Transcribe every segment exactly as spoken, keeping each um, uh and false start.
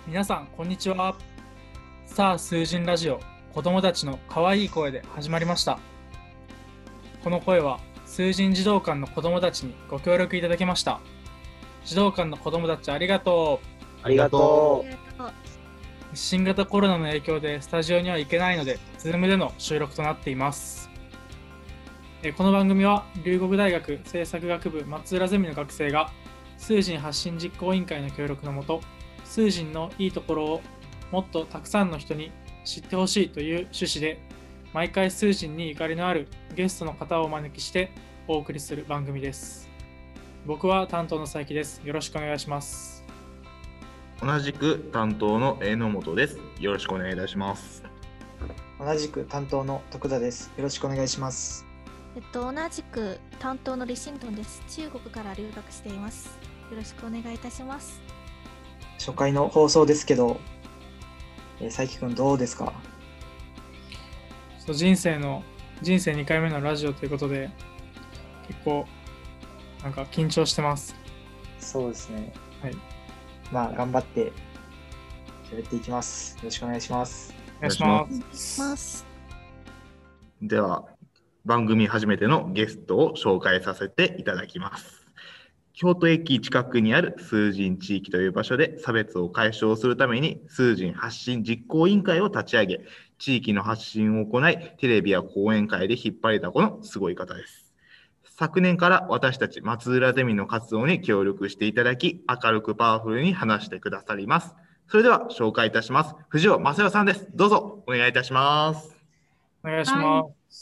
皆さんこんにちは。さあ数人ラジオ、子供たちの可愛い声で始まりました。この声は数人児童館の子供たちにご協力いただきました。児童館の子供たちありがとう。 ありがとう。 新型コロナの影響でスタジオには行けないので Zoom での収録となっています。この番組は龍谷大学政策学部松浦ゼミの学生が数人発信実行委員会の協力のもと、数人のいいところをもっとたくさんの人に知ってほしいという趣旨で、毎回数人にゆかりのあるゲストの方をお招きしてお送りする番組です。僕は担当の佐伯です。よろしくお願いします。 同じく担当の榎本です。よろしくお願いいたします。 同じく担当の徳田です。よろしくお願いします。 えっと、同じく担当の李信東です。中国から留学しています。よろしくお願いいたします。 初回の放送ですけど、えー、佐伯くんどうですか？ そう人生の人生にかいめのラジオということで結構なんか緊張してます。 そうですね。 はい。 まあ頑張って喋っていきます。よろしくお願いします。 お願いします。 お願いします。 では番組初めてのゲストを紹介させていただきます。京都駅近くにある数人地域という場所で差別を解消するために数人発信実行委員会を立ち上げ、地域の発信を行い、テレビや講演会で引っ張りだこのすごい方です。昨年から私たち松浦ゼミの活動に協力していただき、明るくパワフルに話してくださります。それでは紹介いたします。藤尾正代さんです。どうぞお願いいたします。 お願いします。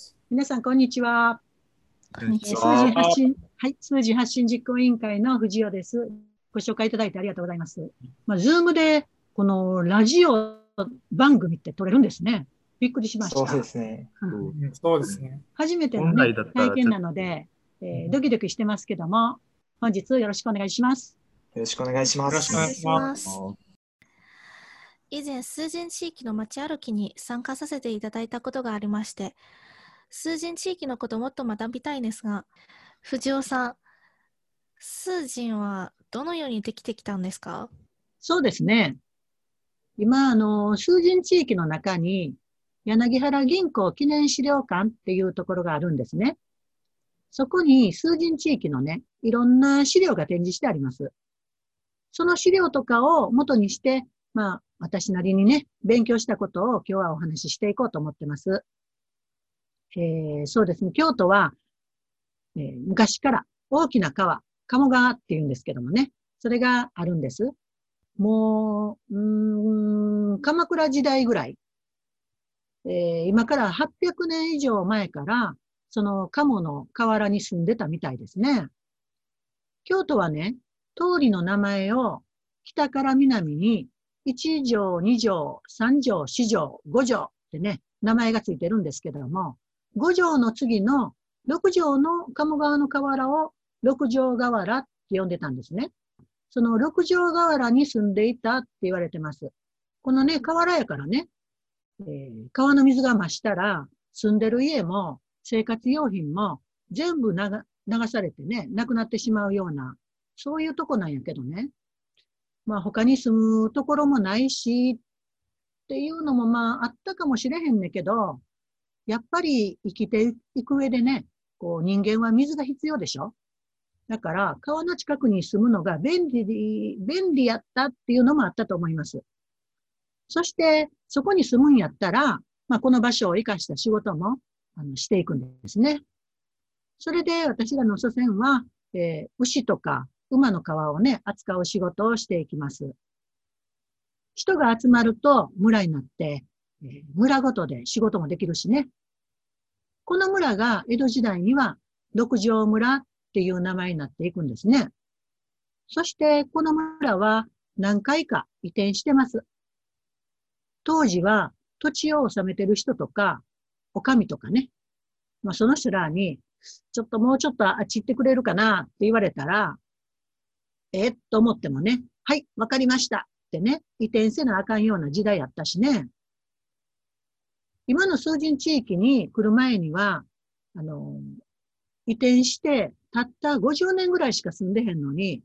はい、皆さんこんにちは。 こんにちは。 数字発信、はい、数字発信実行委員会の藤尾です。ご紹介いただいてありがとうございます。まあ、ズームでこのラジオ番組って撮れるんですね。びっくりしました。 そうですね。 うん、そうですね。 初めての、ね、体験なので、えー、ドキドキしてますけども、本日よろしくお願いします。 よろしくお願いします。 よろしくお願いします。 以前、数人地域の街歩きに参加させていただいたことがありまして、数人地域のことをもっと学びたいんですが、藤尾さん、数人はどのようにできてきたんですか？ そうですね。今、あの、数人地域の中に、柳原銀行記念資料館っていうところがあるんですね。そこに数人地域のね、いろんな資料が展示してあります。その資料とかを元にして、まあ、私なりにね、勉強したことを今日はお話ししていこうと思ってます。えー、そうですね。京都は、えー、昔から大きな川、鴨川っていうんですけどもね、それがあるんです。もう、うーん、鎌倉時代ぐらい、えー、今からはっぴゃくねん以上前から、その鴨の河原に住んでたみたいですね。京都はね、通りの名前を北から南にいち条、に条、さん条、よん条、ご条ってね、名前がついてるんですけども、ご条の次のろく条の鴨川の河原を六条河原って呼んでたんですね。その六条河原に住んでいたって言われてます。このね、河原やからね、えー、川の水が増したら住んでる家も生活用品も全部流流されてね、なくなってしまうような、そういうとこなんやけどね。まあ他に住むところもないし、っていうのもまああったかもしれへんねんけど、やっぱり生きていく上でね、こう人間は水が必要でしょ。だから川の近くに住むのが便利、便利やったっていうのもあったと思います。そしてそこに住むんやったら、まあこの場所を生かした仕事もあのしていくんですね。それで私らの祖先は、えー、牛とか馬の皮をね、扱う仕事をしていきます。人が集まると村になって、えー、村ごとで仕事もできるしね。この村が江戸時代には六条村っていう名前になっていくんですね。そしてこの村は何回か移転してます。当時は土地を治めてる人とか、お上とかね、まあ、その人らに、ちょっともうちょっとあっち行ってくれるかなって言われたら、えっと思ってもね、はい、わかりましたってね、移転せなあかんような時代やったしね。今の数人地域に来る前には、あの、移転してたったごじゅうねんぐらいしか住んでへんのに、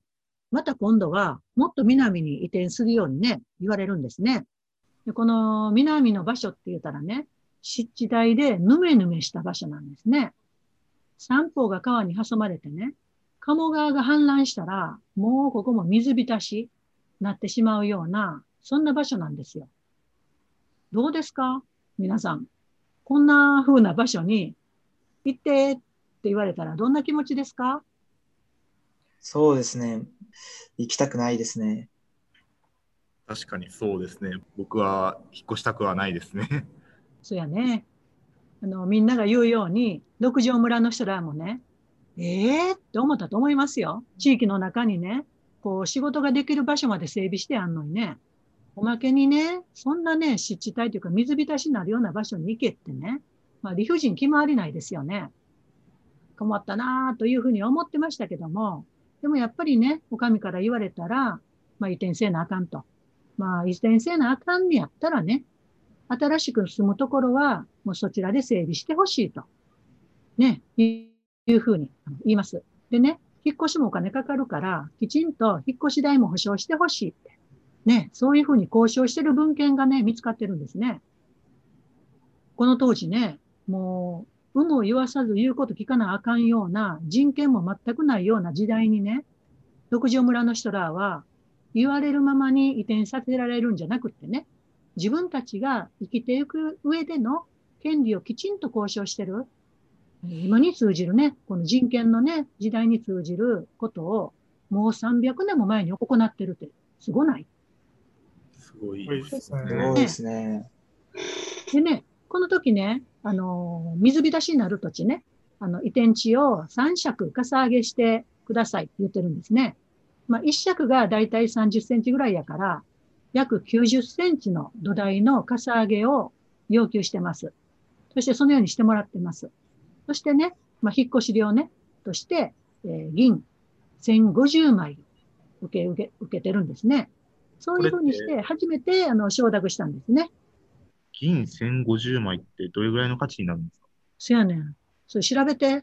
また今度はもっと南に移転するようにね、言われるんですね。でこの南の場所って言ったらね、湿地帯でぬめぬめした場所なんですね。三方が川に挟まれてね、鴨川が氾濫したら、もうここも水浸しになってしまうような、そんな場所なんですよ。どうですか皆さん。こんな風な場所に行ってって言われたらどんな気持ちですか？ そうですね。行きたくないですね。 確かにそうですね。僕は引っ越したくはないですね。 そうやね。あの、みんなが言うように、六条村の人らもね、ええー、って思ったと思いますよ。地域の中にね、こう仕事ができる場所まで整備してあんのにね、おまけにね、そんなね、湿地帯というか水浸しになるような場所に行けってね、まあ理不尽決まりないですよね。困ったなぁというふうに思ってましたけども、でもやっぱりね、お上から言われたら、まあ移転せなあかんと。まあ移転せなあかんにやったらね、新しく住むところはもうそちらで整備してほしいと。ね、いうふうに言います。でね、引っ越しもお金かかるから、きちんと引っ越し代も保証してほしいって。ね、そういうふうに交渉してる文献がね、見つかってるんですね。この当時ね、もう、有無を言わさず言うこと聞かなあかんような、人権も全くないような時代にね、六条村の人らは、言われるままに移転させられるんじゃなくってね、自分たちが生きていく上での権利をきちんと交渉してる。今に通じるね、この人権のね、時代に通じることを、もうさんびゃくねんも前に行ってるって、すごない？ すごいですそうね。 ですね。 でね、この時ね、あの、水浸しになる土地ね、あの、移転地をさん尺かさ上げしてくださいって言ってるんですね。まあ、いち尺がだいたいさんじゅっセンチぐらいやから、約きゅうじゅっセンチの土台のかさ上げを要求してます。そしてそのようにしてもらってます。そしてね、まあ、引っ越し料ね、として、えー、銀せんごじゅうまい受け、受け、受けてるんですね。そういうふうにして、初めて、あの、承諾したんですね。 銀せんごじゅうまいってどれぐらいの価値になるんですか？ そやねん。それ調べて。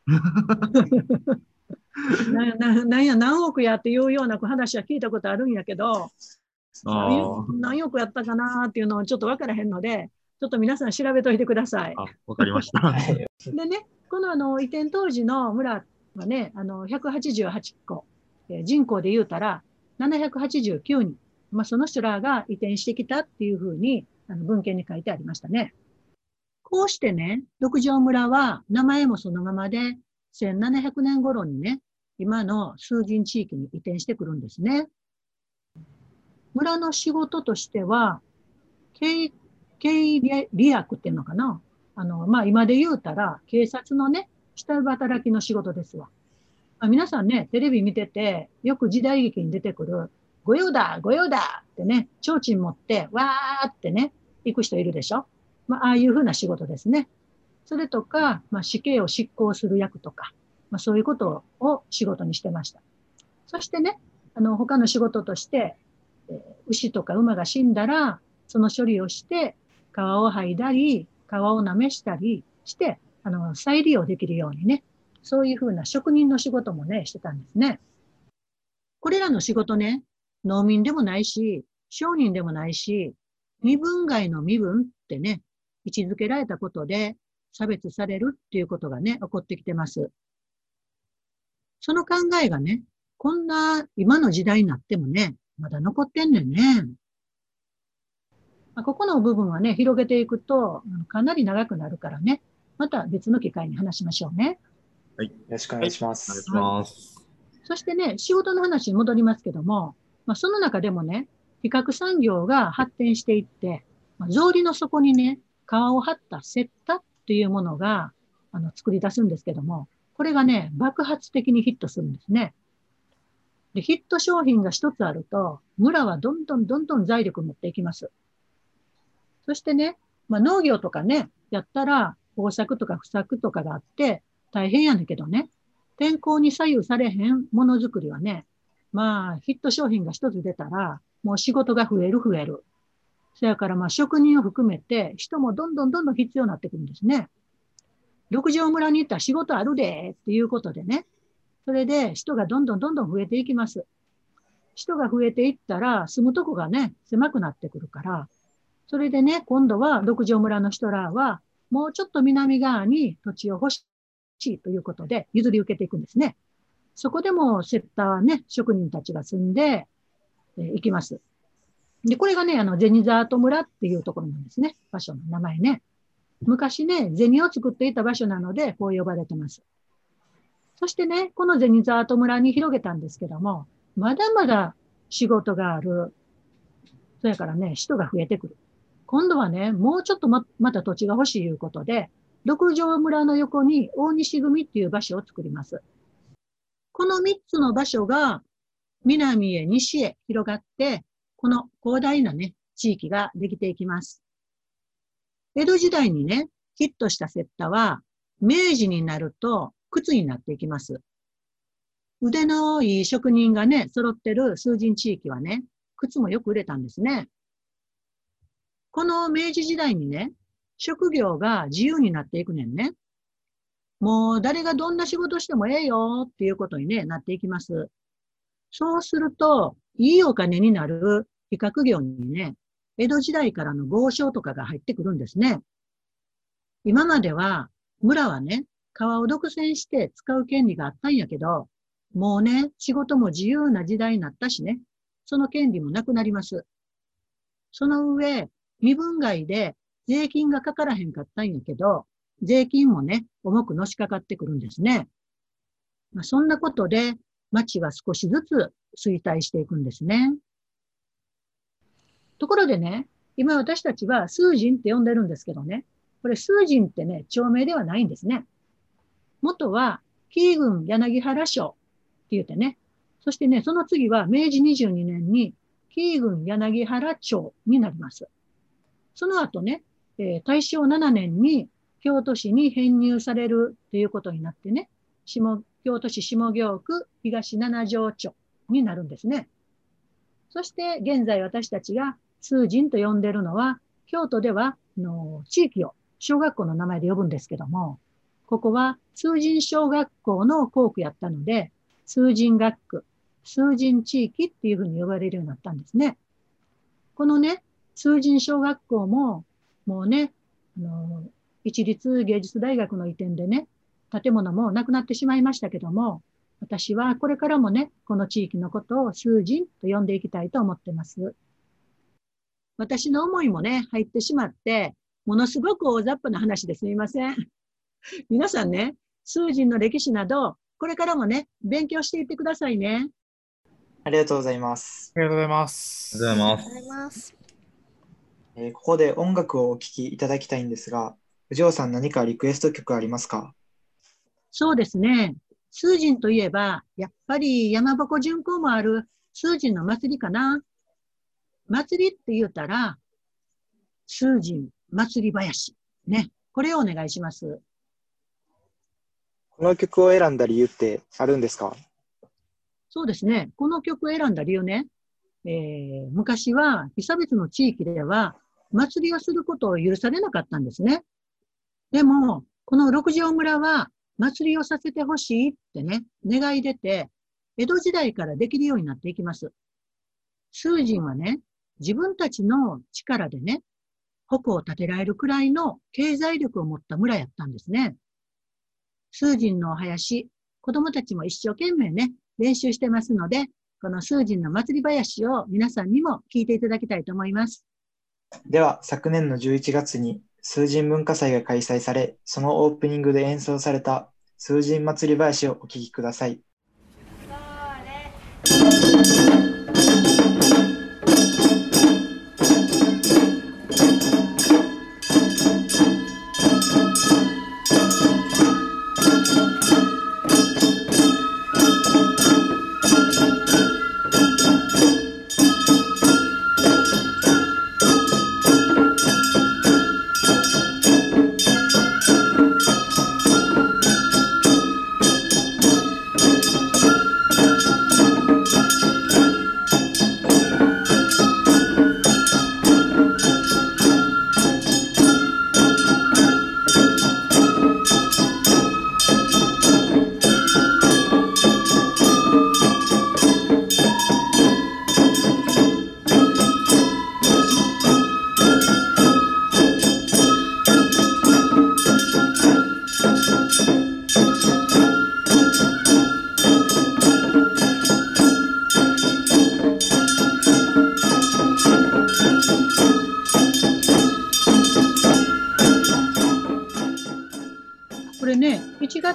な、な、なんや、何億やっていうような話は聞いたことあるんやけど、何, 何億やったかなっていうのをちょっと分からへんので、ちょっと皆さん調べといてください。 あ、わかりました。 でね、このあの移転当時の村はね、あのひゃくはちじゅうはちこ、えー、人口で言うたらななひゃくはちじゅうきゅうにん、まあ、その人らが移転してきたっていうふうにあの文献に書いてありましたね。こうしてね、六条村は名前もそのままで、せんななひゃくねん頃にね、今の数人地域に移転してくるんですね。村の仕事としては、経経理役っていうのかな。あの、まあ、今で言うたら、警察のね、下働きの仕事ですわ。まあ、皆さんね、テレビ見てて、よく時代劇に出てくる、御用だ、御用だってね、提灯持って、わーってね、行く人いるでしょ。まあ、ああいうふうな仕事ですね。それとか、まあ、死刑を執行する役とか、まあ、そういうことを仕事にしてました。そしてね、あの、他の仕事として、えー、牛とか馬が死んだら、その処理をして、皮を剥いだり、皮をなめしたりして、あの、再利用できるようにね、そういうふうな職人の仕事もね、してたんですね。これらの仕事ね、農民でもないし、商人でもないし、身分外の身分ってね、位置づけられたことで差別されるっていうことがね、起こってきてます。その考えがね、こんな今の時代になってもね、まだ残ってんねんね。ここの部分はね、広げていくと、かなり長くなるからね、また別の機会に話しましょうね。 はい。 よろしくお願いします。 はい、お願いします。 そしてね、仕事の話に戻りますけども、まあ、その中でもね、皮革産業が発展していって、まあ、草履の底にね、皮を張ったセッタっていうものがあの作り出すんですけども、これがね、爆発的にヒットするんですね。で、ヒット商品が一つあると、村はどんどんどんどん財力を持っていきます。そしてね、まあ、農業とかね、やったら豊作とか不作とかがあって大変やねんけどね、天候に左右されへんものづくりはね、まあ、ヒット商品が一つ出たら、もう仕事が増える増える。そやからまあ職人を含めて人もどんどんどんどん必要になってくるんですね。六条村に行ったら仕事あるでっていうことでね、それで人がどんどんどんどん増えていきます。 人が増えていったら住むとこがね、狭くなってくるから、それでね、今度は六条村の人らは、もうちょっと南側に土地を欲しいということで譲り受けていくんですね。そこでもセッターね、職人たちが住んでい、えー、きます。で、これがね、あの、銭沢戸村っていうところなんですね。場所の名前ね。昔ね、銭を作っていた場所なので、こう呼ばれてます。そしてね、この銭沢戸村に広げたんですけども、まだまだ仕事がある。それからね、人が増えてくる。今度はね、もうちょっと ま, また土地が欲しいということで、六条村の横に大西組っていう場所を作ります。このみっつの場所が南へ西へ広がって、この広大なね、地域ができていきます。江戸時代にね、ヒットしたセッタは、明治になると靴になっていきます。腕のいい職人がね、揃ってる崇神地域はね、靴もよく売れたんですね。この明治時代にね、職業が自由になっていくねんね。もう誰がどんな仕事してもええよっていうことに、ね、なっていきます。そうすると、いいお金になる比較業にね、江戸時代からの豪商とかが入ってくるんですね。今までは村はね、川を独占して使う権利があったんやけど、もうね、仕事も自由な時代になったしね、その権利もなくなります。その上、身分外で税金がかからへんかったんやけど、税金もね、重くのしかかってくるんですね。まあ、そんなことで、町は少しずつ衰退していくんですね。ところでね、今私たちは崇神って呼んでるんですけどね、これ崇神ってね、町名ではないんですね。元は紀伊郡柳原町って言ってね、そしてね、その次は明治にじゅうにねんに紀伊郡柳原町になります。その後ね、えー、大正ななねんに京都市に編入されるということになってね、下京都市下京区東七条町になるんですね。そして現在私たちが崇神と呼んでいるのは、京都ではの地域を小学校の名前で呼ぶんですけども、ここは崇神小学校の校区やったので、崇神学区、崇神地域っていうふうに呼ばれるようになったんですね。このね、崇神小学校も、もうね、あの、一律芸術大学の移転でね、建物もなくなってしまいましたけども、私はこれからもね、この地域のことを崇神と呼んでいきたいと思ってます。私の思いもね、入ってしまって、ものすごく大雑把な話ですみません。皆さんね、崇神の歴史など、これからもね、勉強していってくださいね。 ありがとうございます。 ありがとうございます。 ありがとうございます。 ありがとうございます。 えーここで音楽をお聴きいただきたいんですが、藤尾さん何かリクエスト曲ありますか？ そうですね。崇神といえば、やっぱり山鉾巡行もある崇神の祭りかな。祭りって言ったら、崇神祭り林。ね。これをお願いします。 この曲を選んだ理由ってあるんですか？ そうですね。この曲を選んだ理由ね。えー、昔は被差別の地域では祭りをすることを許されなかったんですね。でも、この六条村は祭りをさせてほしいってね、願い出て、江戸時代からできるようになっていきます。崇神はね、自分たちの力でね、矛を立てられるくらいの経済力を持った村やったんですね。崇神のお囃子、子供たちも一生懸命ね、練習してますので、この崇神の祭り囃子を皆さんにも聞いていただきたいと思います。 では、昨年のじゅういちがつに崇神文化祭が開催され、そのオープニングで演奏された崇神祭り囃子をお聴きください。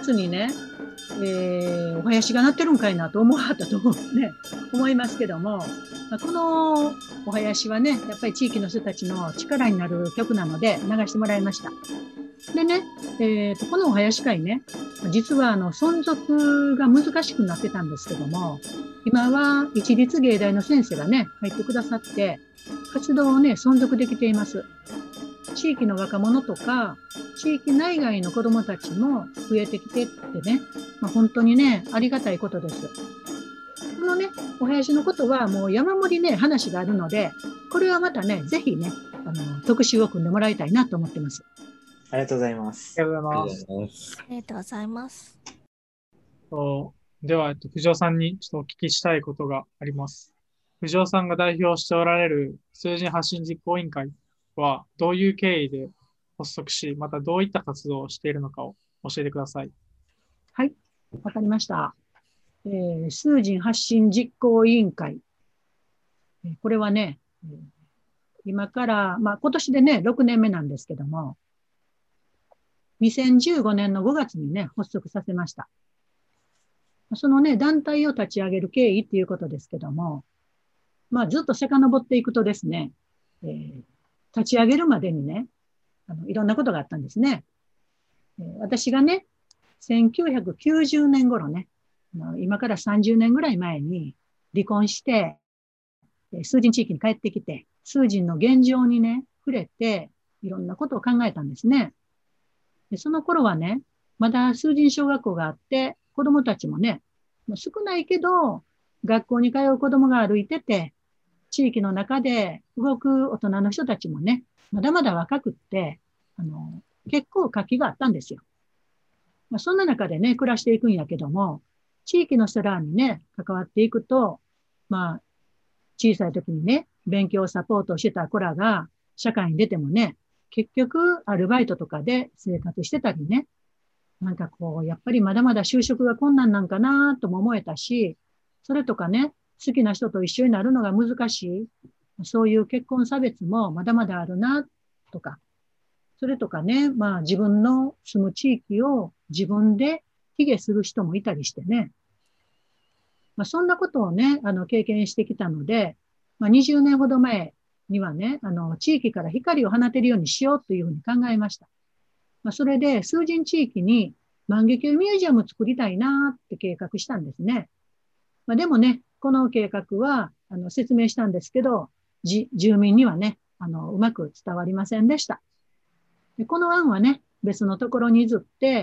月にね、えー、お囃子が鳴ってるんかいなと思わはったと思うね、思いますけども、まあ、このお囃子はね、やっぱり地域の人たちの力になる曲なので流してもらいました。でね、えーと、このお囃子会ね、実はあの存続が難しくなってたんですけども、今は一律芸大の先生がね、入ってくださって、活動をね、存続できています。地域の若者とか、地域内外の子どもたちも増えてきてってね、まあ、本当にね、ありがたいことです。このね、お囃子のことはもう山盛りね、話があるので、これはまたね、ぜひね、あの、特集を組んでもらいたいなと思ってます。 ありがとうございます。 ありがとうございます。 ありがとうございます。 では、えっと、藤尾さんにちょっとお聞きしたいことがあります。藤尾さんが代表しておられる数字発信実行委員会はどういう経緯で発足し、またどういった活動をしているのかを教えてください。 はい、わかりました。えー、数人発信実行委員会。これはね、今から、まあ今年でね、ろくねんめなんですけども、にせんじゅうごねんのごがつにね、発足させました。そのね、団体を立ち上げる経緯っていうことですけども、まあずっと遡っていくとですね、えー、立ち上げるまでにね、あのいろんなことがあったんですね。えー、私がね、せんきゅうひゃくきゅうじゅうねん頃ね、今からさんじゅうねんぐらい前に離婚して、数人地域に帰ってきて、数人の現状にね、触れて、いろんなことを考えたんですね。でその頃はね、まだ数人小学校があって、子供たちもね、少ないけど、学校に通う子供が歩いてて、地域の中で動く大人の人たちもね、まだまだ若くって、あの、結構活気があったんですよ。まあ、そんな中でね、暮らしていくんやけども、地域の人らにね、関わっていくと、まあ、小さい時にね、勉強サポートしてた子らが、社会に出てもね、結局、アルバイトとかで生活してたりね、なんかこう、やっぱりまだまだ就職が困難なんかなとも思えたし、それとかね、好きな人と一緒になるのが難しい、そういう結婚差別もまだまだあるな、とか、それとかね、まあ自分の住む地域を自分で卑下する人もいたりしてね、まあそんなことをね、あの経験してきたので、まあにじゅうねんほど前にはね、あの地域から光を放てるようにしようというふうに考えました。まあそれで数人地域に万華鏡ミュージアムを作りたいなって計画したんですね。まあでもね、この計画はあの説明したんですけど、じ住民にはね、あのうまく伝わりませんでした。でこの案はね、別のところに譲って、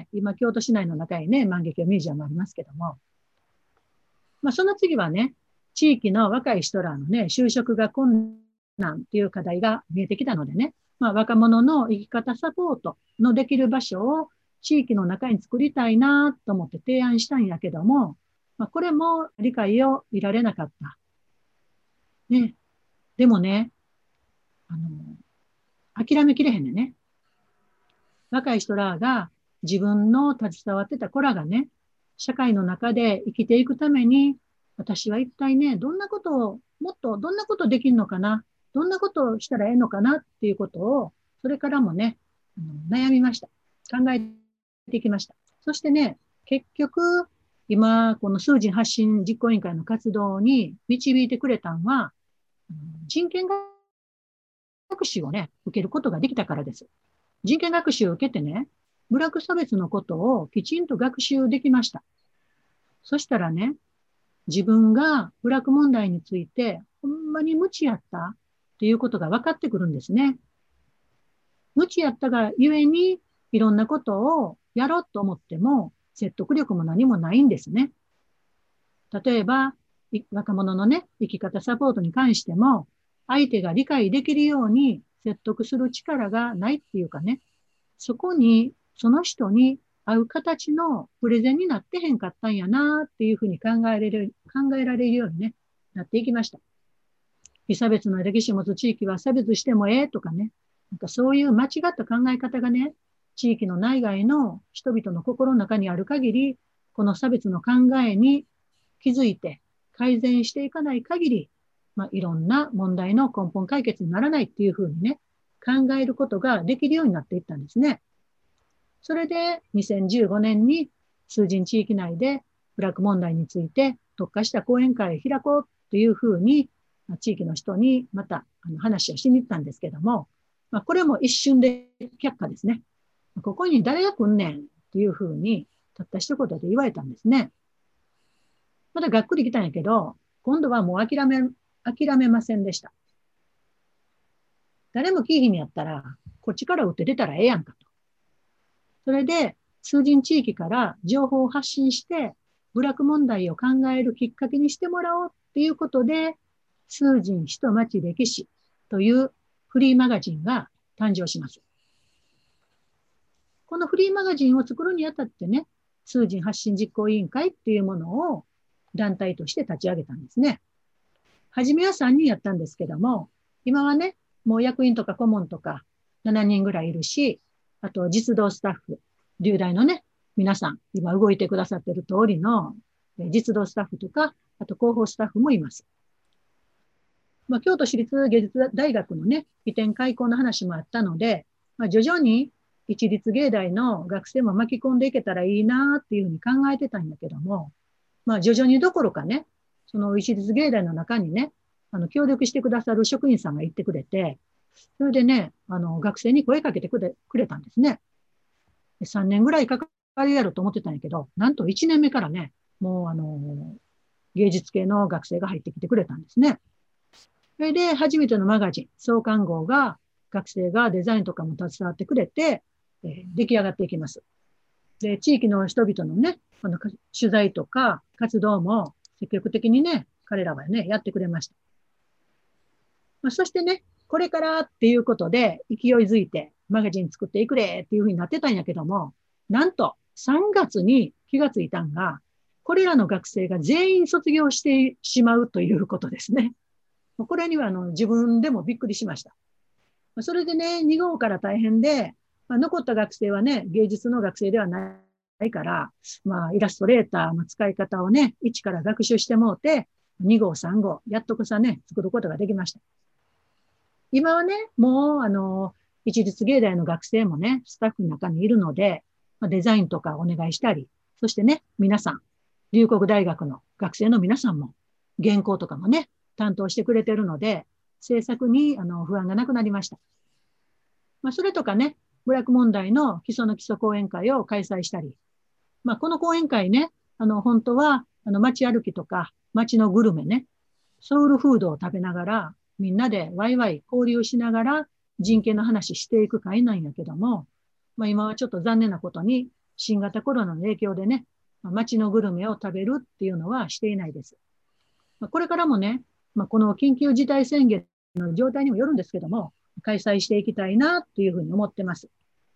今、京都市内の中にね、万華鏡ミュージアムありますけども、まあ、その次はね、地域の若い人らのね、就職が困難っていう課題が見えてきたのでね、まあ、若者の生き方サポートのできる場所を地域の中に作りたいなと思って提案したんやけども、まあ、これも理解を得られなかった。ね。でもね、あの、諦めきれへんねんね。若い人らが自分の携わってた子らがね、社会の中で生きていくために、私は一体ね、どんなことを、もっとどんなことできるのかな、どんなことをしたらええのかなっていうことを、それからもね、あの悩みました。考えていきました。そしてね、結局、今、この数人発信実行委員会の活動に導いてくれたのは、人権学習をね、受けることができたからです。人権学習を受けてね、部落差別のことをきちんと学習できました。そしたらね、自分が部落問題についてほんまに無知やったっていうことが分かってくるんですね。無知やったがゆえにいろんなことをやろうと思っても説得力も何もないんですね。例えば、若者のね、生き方サポートに関しても、相手が理解できるように説得する力がないっていうかね、そこに、その人に合う形のプレゼンになってへんかったんやなっていうふうに考えられる、考えられるようにね、なっていきました。非差別の歴史を持つ地域は差別してもええとかね、なんかそういう間違った考え方がね、地域の内外の人々の心の中にある限り、この差別の考えに気づいて改善していかない限り、まあ、いろんな問題の根本解決にならないっていうふうにね、考えることができるようになっていったんですね。それでにせんじゅうごねんに数人地域内で部落問題について特化した講演会を開こうというふうに、地域の人にまたあの話をしに行ったんですけども、まあ、これも一瞬で却下ですね。ここに誰が来んねんっていうふうに、たった一言で言われたんですね。まだがっくり来たんやけど、今度はもう諦め、諦めませんでした。誰も来いひんやったら、こっちから打って出たらええやんかと。それで、数人地域から情報を発信して、部落問題を考えるきっかけにしてもらおうっていうことで、数人人町歴史というフリーマガジンが誕生します。このフリーマガジンを作るにあたってね、数人発信実行委員会っていうものを団体として立ち上げたんですね。はじめはさんにんやったんですけども、今はね、もう役員とか顧問とかななにんぐらいいるし、あと実動スタッフ、流大のね、皆さん、今動いてくださっている通りの実動スタッフとか、あと広報スタッフもいます。まあ、京都市立芸術大学のね、移転開校の話もあったので、まあ、徐々に一律芸大の学生も巻き込んでいけたらいいなっていうふうに考えてたんだけども、まあ、徐々にどころかね、その一律芸大の中にね、あの、協力してくださる職員さんが言ってくれて、それでね、あの、学生に声かけてくれ、くれたんですね。さんねんぐらいかかるやろと思ってたんやけど、なんといちねんめからね、もうあの、芸術系の学生が入ってきてくれたんですね。それで、初めてのマガジン、創刊号が、学生がデザインとかも携わってくれて、えー、出来上がっていきます。で、地域の人々のね、この取材とか活動も積極的にね、彼らはね、やってくれました。まあ、そしてね、これからっていうことで勢いづいてマガジン作っていくれっていうふうになってたんやけども、なんとさんがつに気がついたんが、これらの学生が全員卒業してしまうということですね。これにはあの自分でもびっくりしました。それでね、に号から大変で、まあ、残った学生はね、芸術の学生ではないから、まあ、イラストレーターの使い方をね、一から学習してもうて、に号、さん号、やっとこさね、作ることができました。今はね、もう、あの、一律芸大の学生もね、スタッフの中にいるので、まあ、デザインとかお願いしたり、そしてね、皆さん、龍谷大学の学生の皆さんも、原稿とかもね、担当してくれてるので、制作にあの不安がなくなりました。まあ、それとかね、部落問題の基礎の基礎講演会を開催したり、まあ、この講演会ね、あの、本当は、あの、街歩きとか、街のグルメね、ソウルフードを食べながら、みんなでワイワイ交流しながら人権の話していく会なんやけども、まあ、今はちょっと残念なことに、新型コロナの影響でね、街のグルメを食べるっていうのはしていないです。まあ、これからもね、まあ、この緊急事態宣言の状態にもよるんですけども、開催していきたいなというふうに思ってます。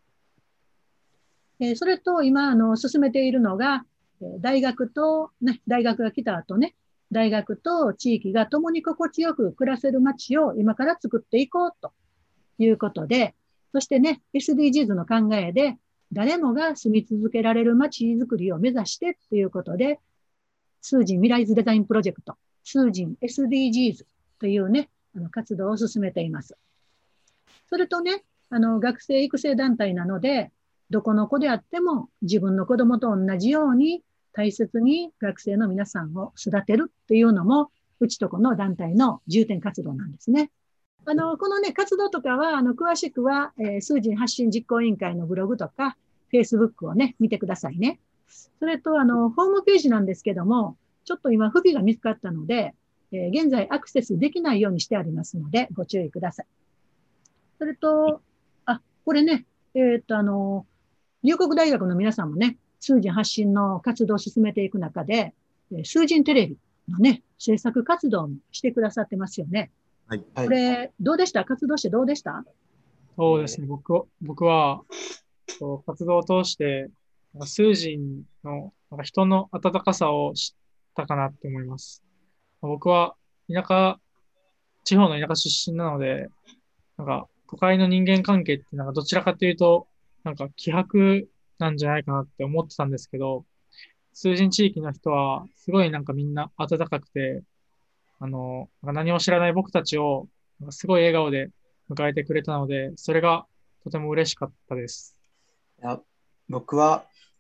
えー、それと今、あの、進めているのが、大学と、ね、大学が来た後ね、大学と地域が共に心地よく暮らせる街を今から作っていこうということで、そしてね、エスディージーズ の考えで、誰もが住み続けられる街づくりを目指してということで、数人未来図デザインプロジェクト、数人 エスディージーズ というね、あの活動を進めています。それとね、あの学生育成団体なので、どこの子であっても自分の子供と同じように大切に学生の皆さんを育てるっていうのも、うちとこの団体の重点活動なんですね。あの、このね、活動とかは、あの、詳しくは、えー、数人発信実行委員会のブログとか、Facebook をね、見てくださいね。それと、あの、ホームページなんですけども、ちょっと今不備が見つかったので、えー、現在アクセスできないようにしてありますので、ご注意ください。それと、あ、これね、えー、っと、あの、龍谷大学の皆さんもね、数人発信の活動を進めていく中で、数人テレビのね、制作活動もしてくださってますよね。 はい。 これ、どうでした？活動してどうでした？ そうですね。僕は、僕は、活動を通して、数人のなんか人の温かさを知ったかなって思います。僕は田舎、地方の田舎出身なので、なんか都会の人間関係ってなんかどちらかというと、なんか希薄なんじゃないかなって思ってたんですけど、数人地域の人はすごいなんかみんな温かくて、あの、何も知らない僕たちをすごい笑顔で迎えてくれたので、それがとても嬉しかったです。 いや、僕は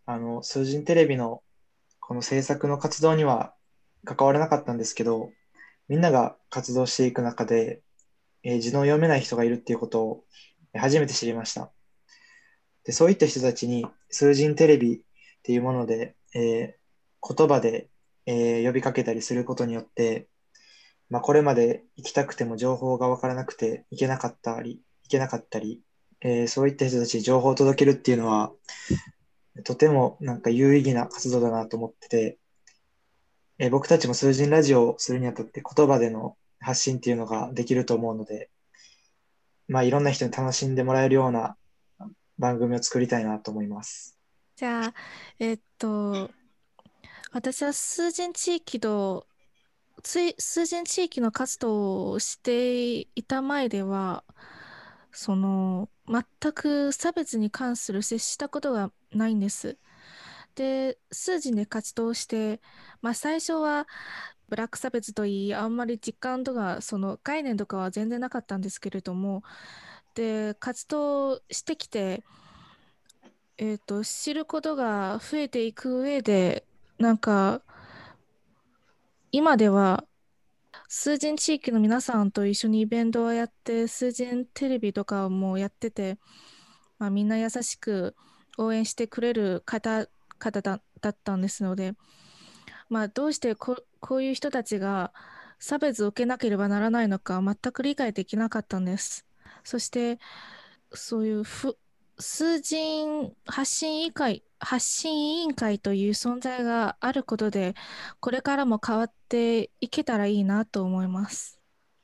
あの、数人テレビのこの制作の活動には関わらなかったんですけど、みんなが活動していく中で、えー字の読めない人がいるっていうことをえー初めて知りました。で、そういった人たちに数人テレビっていうもので、えー言葉で、えー呼びかけたりすることによって、まあ、これまで行きたくても情報がわからなくて行けなかったり、行けなかったり、えーそういった人たちに情報を届けるっていうのは、とてもなんか有意義な活動だなと思ってて、えー僕たちも数人ラジオをするにあたって言葉での発信っていうのができると思うので、まあ、いろんな人に楽しんでもらえるような番組を作りたいなと思います。 じゃあ、えっと、私は数人地域と、つい数人地域の活動をしていた前では、その、全く差別に関する接したことがないんです。で、数人で活動して、まあ最初はブラック差別といい、あんまり実感とか、その概念とかは全然なかったんですけれども、で、活動してきて、えっと、知ることが増えていく上で、なんか、今では、数人地域の皆さんと一緒にイベントをやって、数人テレビとかもやってて、まあ、みんな優しく応援してくれる方、方だ、だったんですので、まあ、どうしてこ、こういう人たちが差別を受けなければならないのか全く理解できなかったんです。そして、そういうふ数人発信委員会、発信委員会という存在があることで、これからも変わっていけたらいいなと思います。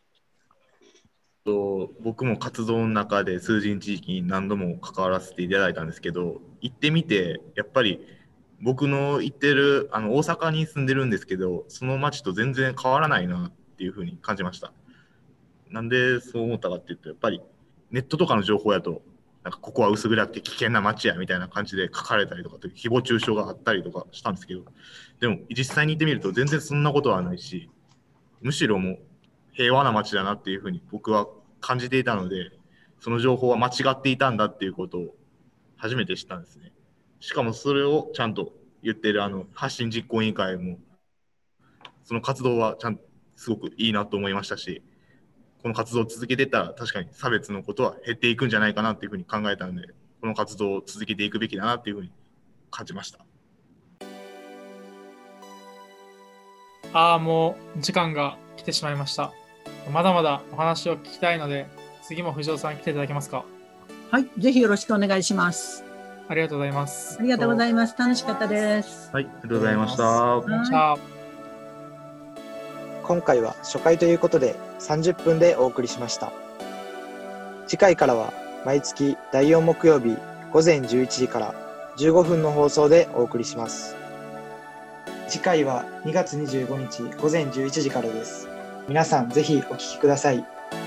と僕も活動の中で数人地域に何度も関わらせていただいたんですけど、行ってみてやっぱり僕の行ってるあの大阪に住んでるんですけど、その町と全然変わらないなっていうふうに感じました。なんでそう思ったかっていうと、やっぱりネットとかの情報やとなんかここは薄暗くて危険な町やみたいな感じで書かれたりとか、誹謗中傷があったりとかしたんですけど、でも実際に行ってみると全然そんなことはないし、むしろもう平和な街だなっていうふうに僕は感じていたので、その情報は間違っていたんだっていうことを初めて知ったんですね。しかもそれをちゃんと言ってるあの発信実行委員会も、その活動はちゃんとすごくいいなと思いましたし、この活動を続けていったら確かに差別のことは減っていくんじゃないかなっていうふうに考えたので、この活動を続けていくべきだなっていうふうに感じました。 ああ、もう時間が来てしまいました。まだまだお話を聞きたいので、次も藤尾さん来ていただけますか。 はい、ぜひよろしくお願いします。 ありがとうございます。 ありがとうございます。楽しかったです。 はい、ありがとうございました。 じゃあ、 今回は初回ということでさんじゅっぷんでお送りしました。次回からは毎月だいよん木曜日午前じゅういちじからじゅうごふんの放送でお送りします。次回はにがつにじゅうごにち午前じゅういちじからです。皆さんぜひお聞きください。